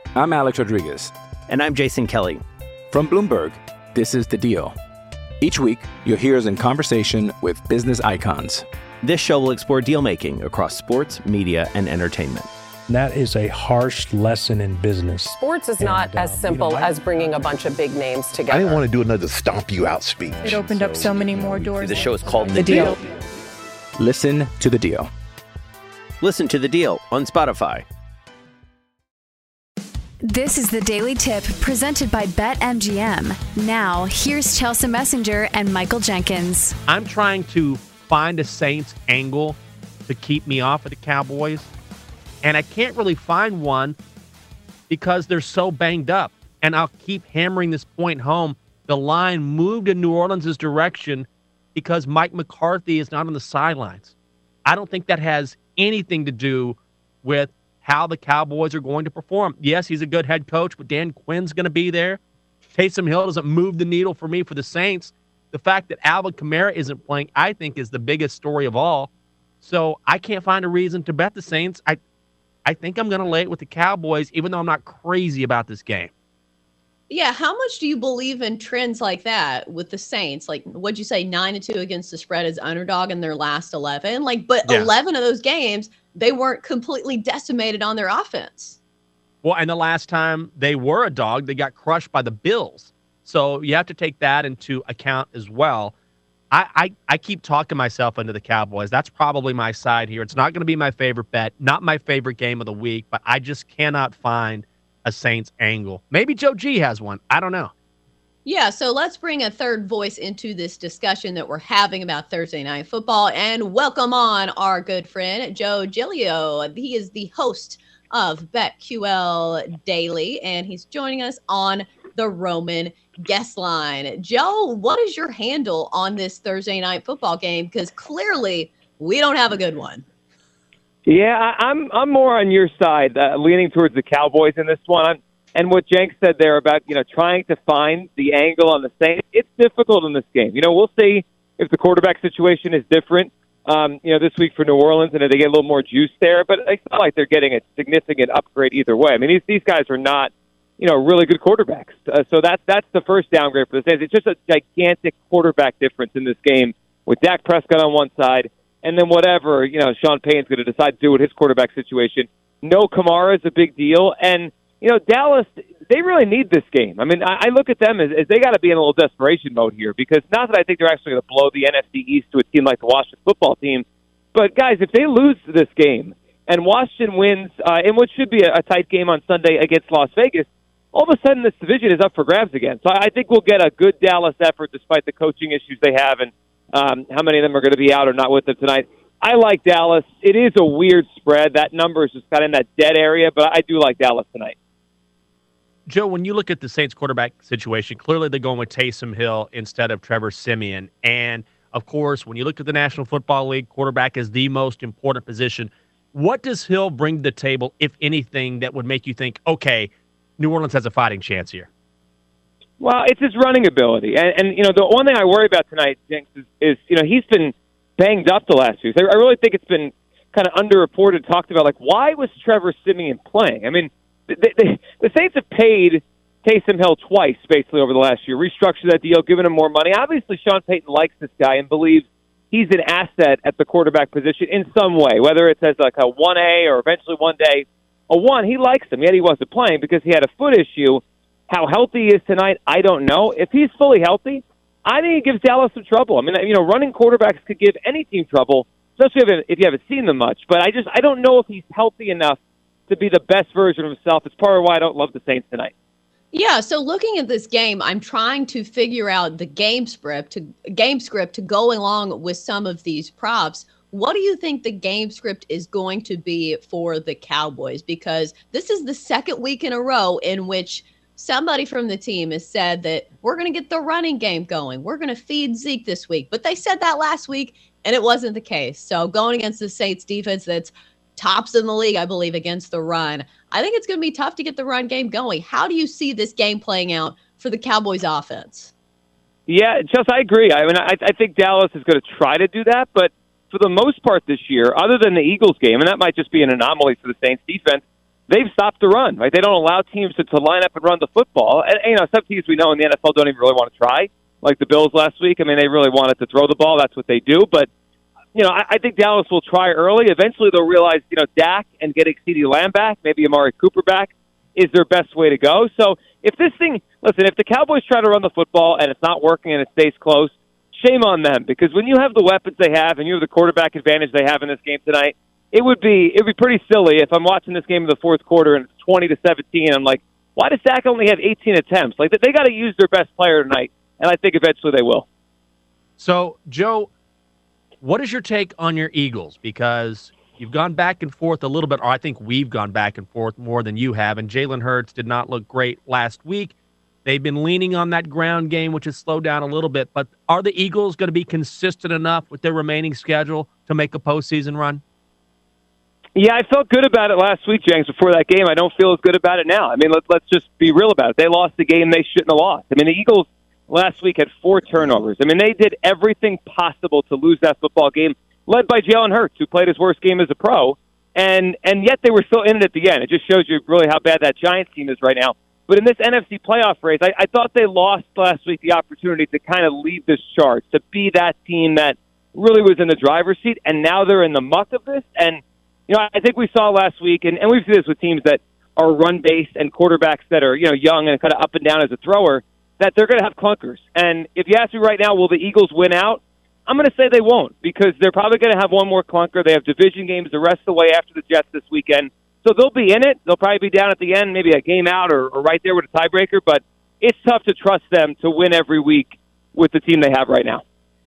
I'm Alex Rodriguez. And I'm Jason Kelly. From Bloomberg, this is The Deal. Each week, you'll hear us in conversation with business icons. This show will explore deal-making across sports, media, and entertainment. That is a harsh lesson in business. Sports is not as simple as bringing a bunch of big names together. I didn't want to do another stomp you out speech. It opened up so many more doors. The show is called The Deal. Listen to The Deal. Listen to The Deal on Spotify. This is the Daily Tip presented by BetMGM. Now, here's Chelsea Messenger and Michael Jenkins. I'm trying to find a Saints angle to keep me off of the Cowboys, and I can't really find one because they're so banged up. And I'll keep hammering this point home. The line moved in New Orleans' direction because Mike McCarthy is not on the sidelines. I don't think that has anything to do with how the Cowboys are going to perform. Yes, he's a good head coach, but Dan Quinn's going to be there. Taysom Hill doesn't move the needle for me for the Saints. The fact that Alvin Kamara isn't playing, I think, is the biggest story of all. So I can't find a reason to bet the Saints. I think I'm going to lay it with the Cowboys, even though I'm not crazy about this game. Yeah, how much do you believe in trends like that with the Saints? Like, what'd you say, 9-2 against the spread as underdog in their last 11? But 11 of those games, they weren't completely decimated on their offense. Well, and the last time they were a dog, they got crushed by the Bills. So you have to take that into account as well. I keep talking myself into the Cowboys. That's probably my side here. It's not going to be my favorite bet, not my favorite game of the week, but I just cannot find a Saints angle. Maybe Joe G has one. I don't know. Yeah, so let's bring a third voice into this discussion that we're having about Thursday Night Football and welcome on our good friend, Joe Giglio. He is the host of BetQL Daily, and he's joining us on the Roman guest line. Joe, what is your handle on this Thursday Night Football game? Because clearly we don't have a good one. Yeah, I'm more on your side, leaning towards the Cowboys in this one. And what Jenks said there about, trying to find the angle on the Saints, it's difficult in this game. We'll see if the quarterback situation is different, this week for New Orleans, and if they get a little more juice there. But it's not like they're getting a significant upgrade either way. I mean, these guys are not, really good quarterbacks. So that's the first downgrade for the Saints. It's just a gigantic quarterback difference in this game with Dak Prescott on one side, and then whatever, Sean Payton's going to decide to do with his quarterback situation. No Kamara is a big deal. And, Dallas, they really need this game. I mean, I look at them as they got to be in a little desperation mode here because not that I think they're actually going to blow the NFC East to a team like the Washington football team, but, guys, if they lose this game and Washington wins in what should be a tight game on Sunday against Las Vegas, all of a sudden this division is up for grabs again. So I think we'll get a good Dallas effort despite the coaching issues they have and how many of them are going to be out or not with them tonight. I like Dallas. It is a weird spread. That number is just kind of in that dead area, but I do like Dallas tonight. Joe, when you look at the Saints quarterback situation, clearly they're going with Taysom Hill instead of Trevor Siemian. And, of course, when you look at the National Football League, quarterback is the most important position. What does Hill bring to the table, if anything, that would make you think, okay, New Orleans has a fighting chance here? Well, it's his running ability. And the one thing I worry about tonight, Jenks, is he's been banged up the last few years. I really think it's been kind of underreported, talked about, why was Trevor Siemian playing? I mean, the Saints have paid Taysom Hill twice, basically, over the last year, restructured that deal, given him more money. Obviously, Sean Payton likes this guy and believes he's an asset at the quarterback position in some way, whether it's as a 1A or eventually one day a 1. He likes him, yet he wasn't playing because he had a foot issue. How healthy he is tonight, I don't know. If he's fully healthy, I think it gives Dallas some trouble. I mean, running quarterbacks could give any team trouble, especially if you haven't seen them much. But I don't know if he's healthy enough to be the best version of himself. It's part of why I don't love the Saints tonight. Yeah, so looking at this game, I'm trying to figure out the game script to go along with some of these props. What do you think the game script is going to be for the Cowboys? Because this is the second week in a row in which somebody from the team has said that we're going to get the running game going. We're going to feed Zeke this week. But they said that last week, and it wasn't the case. So going against the Saints defense that's tops in the league, I believe, against the run, I think it's going to be tough to get the run game going. How do you see this game playing out for the Cowboys offense? Yeah, Chelsea, I agree. I mean, I think Dallas is going to try to do that, but for the most part this year, other than the Eagles game, and that might just be an anomaly for the Saints defense, they've stopped the run, right? They don't allow teams to line up and run the football. And some teams we know in the NFL don't even really want to try, like the Bills last week. I mean, they really wanted to throw the ball. That's what they do. But, I think Dallas will try early. Eventually they'll realize, Dak and getting CeeDee Lamb back, maybe Amari Cooper back, is their best way to go. So if the Cowboys try to run the football and it's not working and it stays close, shame on them. Because when you have the weapons they have and you have the quarterback advantage they have in this game tonight, it would be pretty silly if I'm watching this game in the fourth quarter and it's 20-17. I'm like, why does Dak only have 18 attempts? Like, they got to use their best player tonight, and I think eventually they will. So, Joe, what is your take on your Eagles? Because you've gone back and forth a little bit, or I think we've gone back and forth more than you have, and Jalen Hurts did not look great last week. They've been leaning on that ground game, which has slowed down a little bit. But are the Eagles going to be consistent enough with their remaining schedule to make a postseason run? Yeah, I felt good about it last week, James, before that game. I don't feel as good about it now. I mean, let's just be real about it. They lost the game they shouldn't have lost. I mean, the Eagles last week had 4 turnovers. I mean, they did everything possible to lose that football game, led by Jalen Hurts, who played his worst game as a pro, and yet they were still in it at the end. It just shows you really how bad that Giants team is right now. But in this NFC playoff race, I thought they lost last week the opportunity to kind of lead this charge, to be that team that really was in the driver's seat, and now they're in the muck of this. And, I think we saw last week, and we've seen this with teams that are run-based and quarterbacks that are, young and kind of up and down as a thrower, that they're going to have clunkers. And if you ask me right now, will the Eagles win out? I'm going to say they won't, because they're probably going to have one more clunker. They have division games the rest of the way after the Jets this weekend. So they'll be in it. They'll probably be down at the end, maybe a game out or right there with a tiebreaker. But it's tough to trust them to win every week with the team they have right now.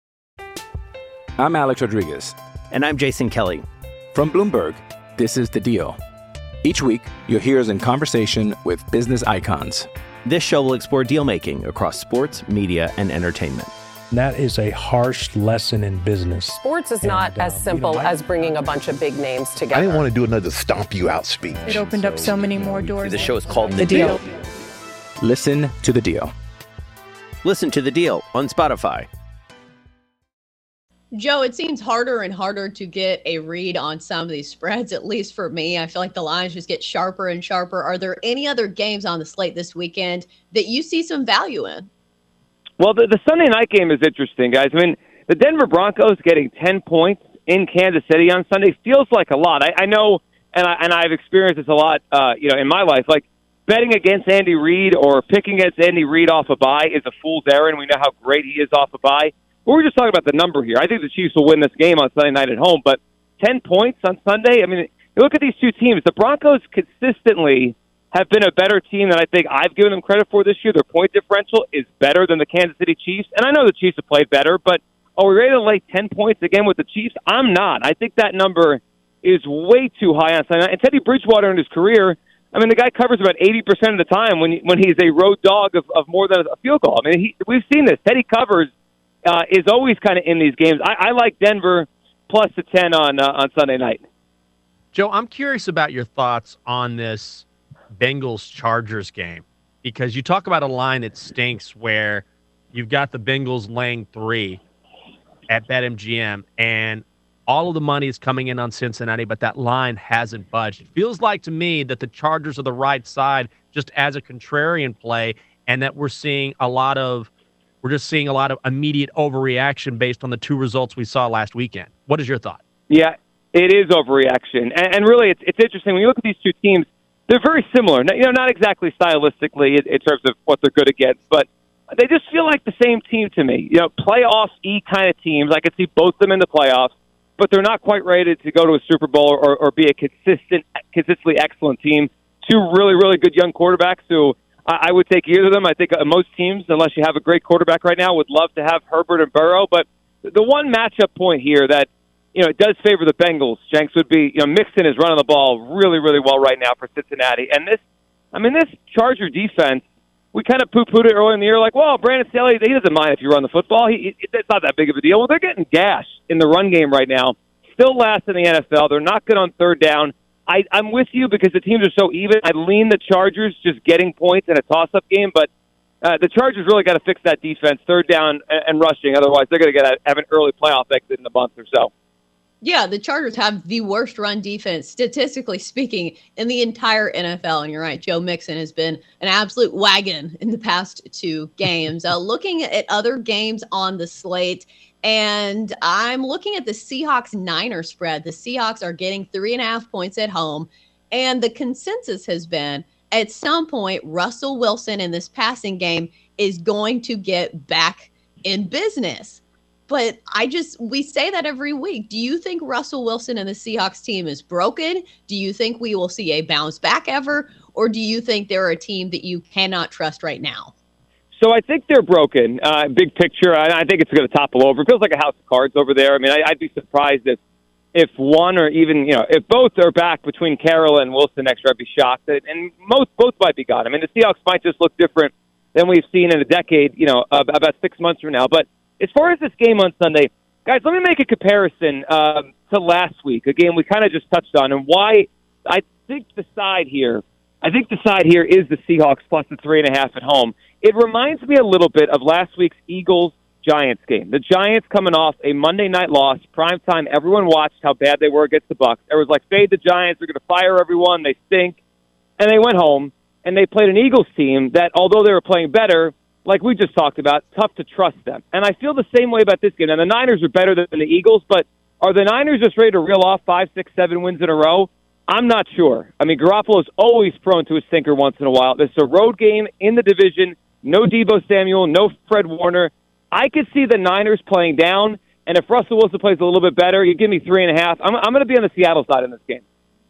I'm Alex Rodriguez. And I'm Jason Kelly. From Bloomberg, this is The Deal. Each week, you'll hear us in conversation with business icons. This show will explore deal-making across sports, media, and entertainment. That is a harsh lesson in business. Sports is not as simple as bringing a bunch of big names together. I didn't want to do another stomp you out speech. It opened up so many more doors. The show is called The Deal. Listen to The Deal. Listen to The Deal on Spotify. Joe, it seems harder and harder to get a read on some of these spreads, at least for me. I feel like the lines just get sharper and sharper. Are there any other games on the slate this weekend that you see some value in? Well, the Sunday night game is interesting, guys. I mean, the Denver Broncos getting 10 points in Kansas City on Sunday feels like a lot. I know, and I've experienced this a lot, in my life. Like, betting against Andy Reid or picking against Andy Reid off a bye is a fool's errand. We know how great he is off a bye. But we're just talking about the number here. I think the Chiefs will win this game on Sunday night at home, but 10 points on Sunday? I mean, you look at these two teams. The Broncos consistently have been a better team than I think I've given them credit for this year. Their point differential is better than the Kansas City Chiefs. And I know the Chiefs have played better, but are we ready to lay 10 points again with the Chiefs? I'm not. I think that number is way too high on Sunday night. And Teddy Bridgewater in his career, I mean, the guy covers about 80% of the time when he's a road dog of more than a field goal. I mean, we've seen this. Teddy covers is always kind of in these games. I like Denver plus the 10 on Sunday night. Joe, I'm curious about your thoughts on this Bengals-Chargers game, because you talk about a line that stinks where you've got the Bengals laying 3 at BetMGM, and all of the money is coming in on Cincinnati, but that line hasn't budged. It feels like to me that the Chargers are the right side just as a contrarian play, and that we're just seeing a lot of immediate overreaction based on the 2 results we saw last weekend. What is your thought? Yeah, it is overreaction. And really, it's interesting. When you look at these two teams, they're very similar. Not exactly stylistically in terms of what they're good against, but they just feel like the same team to me. Playoff-y kind of teams. I could see both of them in the playoffs, but they're not quite ready to go to a Super Bowl or be a consistently excellent team. 2 really, really good young quarterbacks who I would take either of them. I think most teams, unless you have a great quarterback right now, would love to have Herbert and Burrow. But the one matchup point here that it does favor the Bengals, Jenks, would be Mixon is running the ball really, really well right now for Cincinnati. And this Charger defense, we kind of poo-pooed it earlier in the year, like, well, Brandon Staley, he doesn't mind if you run the football. It's not that big of a deal. Well, they're getting gashed in the run game right now. Still last in the NFL. They're not good on third down. I'm with you because the teams are so even. I'd lean the Chargers just getting points in a toss-up game, but the Chargers really got to fix that defense, third down and rushing. Otherwise, they're going to have an early playoff exit in a month or so. Yeah, the Chargers have the worst run defense, statistically speaking, in the entire NFL. And you're right, Joe Mixon has been an absolute wagon in the past 2 games. Looking at other games on the slate, and I'm looking at the Seahawks-Niners spread. The Seahawks are getting 3.5 points at home, and the consensus has been at some point, Russell Wilson in this passing game is going to get back in business. But we say that every week. Do you think Russell Wilson and the Seahawks team is broken? Do you think we will see a bounce back ever? Or do you think they're a team that you cannot trust right now? So I think they're broken. Big picture, I think it's going to topple over. It feels like a house of cards over there. I mean, I'd be surprised if one or even, if both are back between Carroll and Wilson next year, I'd be shocked. And both might be gone. I mean, the Seahawks might just look different than we've seen in a decade, about 6 months from now. But as far as this game on Sunday, guys, let me make a comparison to last week, a game we kind of just touched on, and why I think the side here is the Seahawks plus the 3.5 at home. It reminds me a little bit of last week's Eagles-Giants game. The Giants coming off a Monday night loss, primetime, everyone watched how bad they were against the Bucs. It was like, fade the Giants, they're going to fire everyone, they stink. And they went home, and they played an Eagles team that, although they were playing better, like we just talked about, tough to trust them. And I feel the same way about this game. Now, the Niners are better than the Eagles, but are the Niners just ready to reel off 5, 6, 7 wins in a row? I'm not sure. I mean, Garoppolo is always prone to a stinker once in a while. This is a road game in the division. No Deebo Samuel, no Fred Warner. I could see the Niners playing down, and if Russell Wilson plays a little bit better, you give me 3.5. I'm going to be on the Seattle side in this game.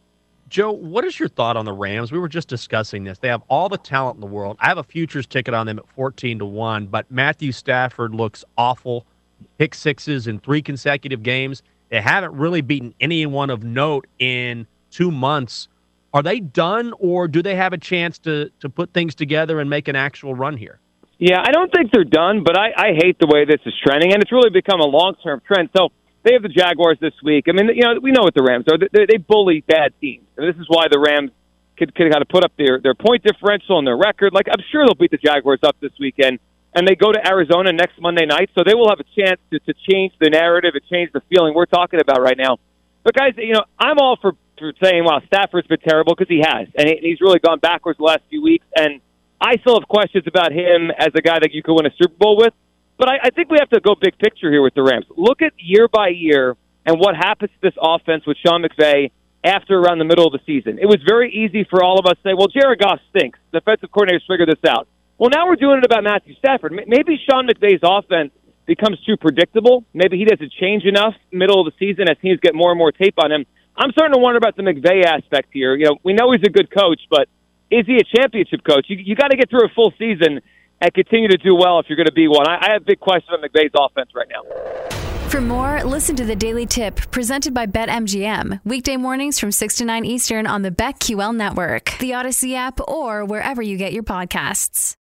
Joe, what is your thought on the Rams? We were just discussing this. They have all the talent in the world. I have a futures ticket on them at 14-1, but Matthew Stafford looks awful. Pick sixes in 3 consecutive games. They haven't really beaten anyone of note in 2 months. Are they done, or do they have a chance to put things together and make an actual run here? Yeah, I don't think they're done, but I hate the way this is trending, and it's really become a long-term trend. So they have the Jaguars this week. I mean, we know what the Rams are. They bully bad teams. And this is why the Rams could kind of put up their point differential and their record. Like, I'm sure they'll beat the Jaguars up this weekend. And they go to Arizona next Monday night, so they will have a chance to change the narrative and change the feeling we're talking about right now. But, guys, I'm all for saying, wow, Stafford's been terrible, because he has. And he's really gone backwards the last few weeks. And I still have questions about him as a guy that you could win a Super Bowl with. But I think we have to go big picture here with the Rams. Look at year by year and what happens to this offense with Sean McVay after around the middle of the season. It was very easy for all of us to say, well, Jared Goff stinks. The defensive coordinators figured this out. Well, now we're doing it about Matthew Stafford. Maybe Sean McVay's offense becomes too predictable. Maybe he doesn't change enough middle of the season as teams get more and more tape on him. I'm starting to wonder about the McVay aspect here. We know he's a good coach, but is he a championship coach? You got to get through a full season and continue to do well if you're going to be one. I have big questions on McVay's offense right now. For more, listen to The Daily Tip, presented by BetMGM. Weekday mornings from 6 to 9 Eastern on the BetQL network, the Odyssey app, or wherever you get your podcasts.